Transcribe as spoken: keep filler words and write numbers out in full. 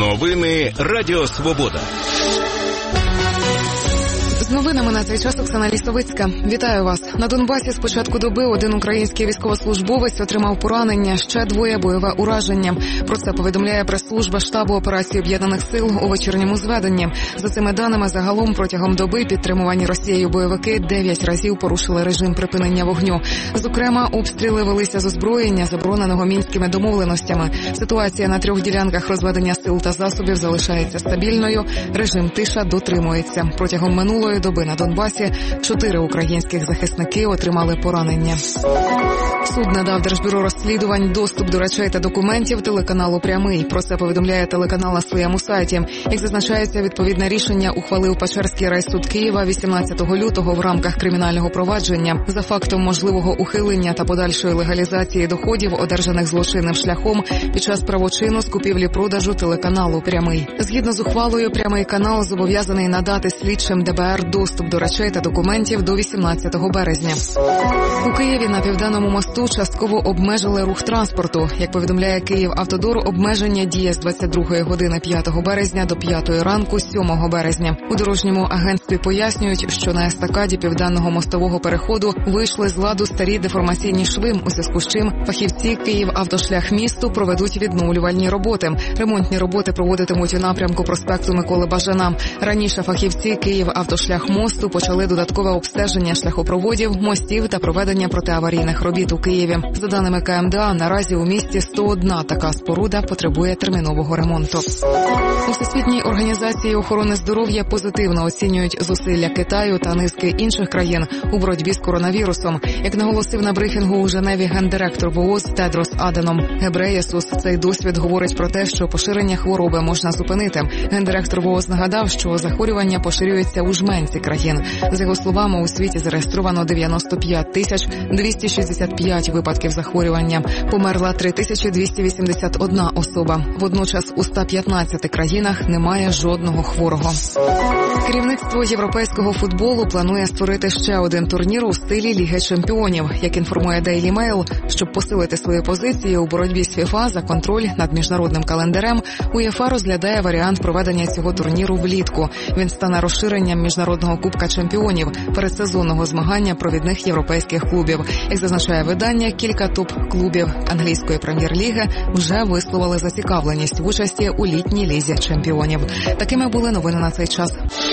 Новини Радіо Свобода. З новинами на цей час Оксана Лісовицька. Вітаю вас. На Донбасі з початку доби один український військовослужбовець отримав поранення, ще двоє – бойове ураження. Про це повідомляє прес-служба штабу операції Об'єднаних сил у вечірньому зведенні. За цими даними, загалом протягом доби підтримувані Росією бойовики дев'ять разів порушили режим припинення вогню. Зокрема, обстріли велися з озброєння, забороненого мінськими домовленостями. Ситуація на трьох ділянках розведення сил та засобів залишається стабільною. Режим тиша дотримується. Протягом минулої доби на Донбасі чотири українських захисники отримали поранення. Суд надав Держбюро розслідувань доступ до речей та документів телеканалу «Прямий». Про це повідомляє телеканал на своєму сайті. Як зазначається, відповідне рішення ухвалив Печерський райсуд Києва вісімнадцятого лютого в рамках кримінального провадження за фактом можливого ухилення та подальшої легалізації доходів, одержаних злочинним шляхом під час правочину з купівлі-продажу телеканалу «Прямий». Згідно з ухвалою, «Прямий» канал зобов'язаний надати слідчим ДБР доступ до речей та документів до вісімнадцятого березня. У Києві на Південному мосту частково обмежили рух транспорту. Як повідомляє «Київавтодор», обмеження діє з двадцять другої години п'ятого березня до п'ятої ранку сьомого березня. У дорожньому агентстві пояснюють, що на естакаді Південного мостового переходу вийшли з ладу старі деформаційні шви, у зв'язку з чим фахівці «Київавтошляхмісту» проведуть відновлювальні роботи. Ремонтні роботи проводитимуть у напрямку проспекту Миколи Бажана. Раніше фахівці «Київавтошляхмосту» почали додаткове обстеження шляхопроводів, мостів та проведення протиаварійних робіт у Києві. За даними КМДА, наразі у місті сто одна така споруда потребує термінового ремонту. У Всесвітній організації охорони здоров'я позитивно оцінюють зусилля Китаю та низки інших країн у боротьбі з коронавірусом. Як наголосив на брифінгу у Женеві гендиректор ВООЗ Тедрос Аданом Гебреєсус, цей досвід говорить про те, що поширення хвороби можна зупинити. Гендиректор ВООЗ нагадав, що захворювання поширюється у жменці країн. За його словами, у світі зареєстровано дев'яносто п'ять тисяч двісті шістдесят п'ять випадків захворювання. Померла три тисячі двісті вісімдесят одна особа. Водночас у ста п'ятнадцяти країнах немає жодного хворого. Керівництво європейського футболу планує створити ще один турнір у стилі Ліги чемпіонів. Як інформує Daily Mail, щоб посилити свої позиції у боротьбі з ФІФА за контроль над міжнародним календарем, УЄФА розглядає варіант проведення цього турніру влітку. Він стане розширенням міжнародного кубка чемпіонів, передсезонного змагання провідних європейських клубів. Як зазначає видання, кілька топ-клубів англійської прем'єр-ліги вже висловили зацікавленість в участі у літній лізі чемпіонів. Такими були новини на цей час.